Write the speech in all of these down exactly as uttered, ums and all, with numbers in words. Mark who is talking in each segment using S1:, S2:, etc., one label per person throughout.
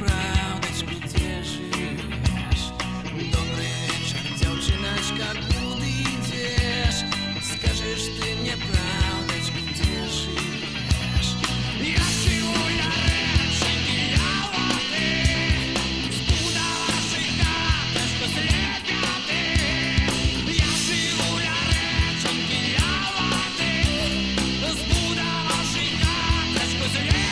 S1: правдочку, где живешь? Добрый вечер, девчоночка, куда идешь? Скажешь ты мне правдочку, где живешь? Я живу на речке Яловы, спуда вашей хаточка слепяты. Я живу на речке Яловы, спуда вашей хаточка слепяты.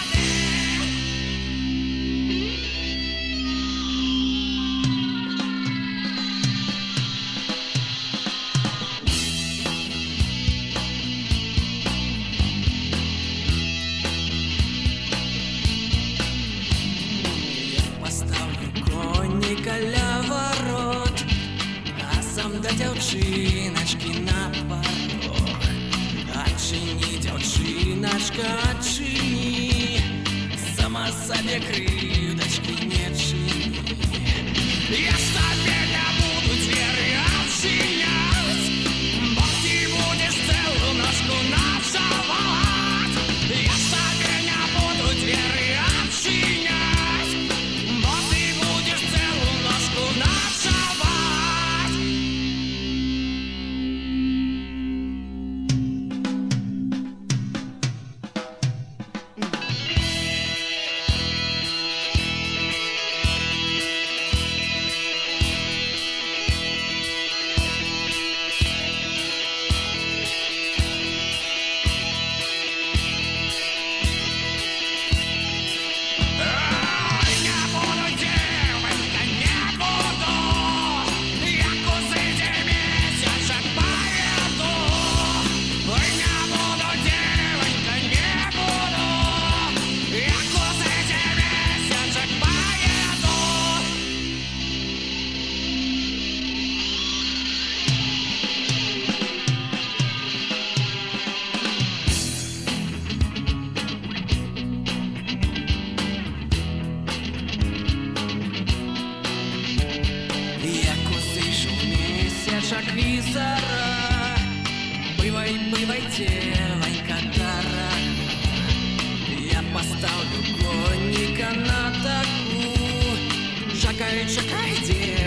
S1: Ля ворот, а сам до дзяўчыначкі на порог. Адчыні, дзяўчыначка, адчыні, сама сабе крыўдачкі не чыні. Я ж табе не буду дзверы адчыняць, бо ты будзеш цэлую ночку начаваць. Я ж табе не буду дзверы адчыняць, бо ты будзеш цэлую ночку начаваць. Визора, бывай, бывай, девонька дорогая. Я поставлю конника на таку. Чакай, чакай, девонька.